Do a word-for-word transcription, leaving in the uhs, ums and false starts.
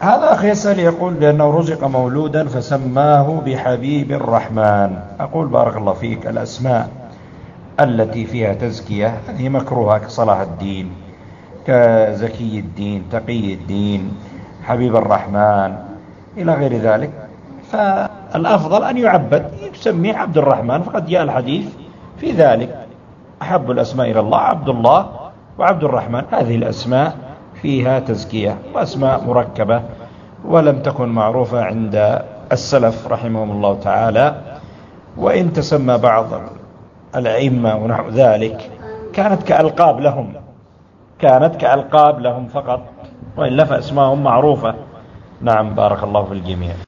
هذا أخي يسأل يقول بأنه رزق مولودا فسماه بحبيب الرحمن. أقول بارك الله فيك، الأسماء التي فيها تزكية هذه مكروهة، كصلاح الدين، كزكي الدين، تقي الدين، حبيب الرحمن، إلى غير ذلك. فالأفضل أن يعبد، يسميه عبد الرحمن، فقد جاء الحديث في ذلك: أحب الأسماء إلى الله عبد الله وعبد الرحمن. هذه الأسماء فيها تزكية، وأسماء مركبة ولم تكن معروفة عند السلف رحمهم الله تعالى. وإن تسمى بعض الأئمة ونحو ذلك كانت كألقاب لهم، كانت كألقاب لهم فقط، وإلا فأسماءهم معروفة. نعم، بارك الله في الجميع.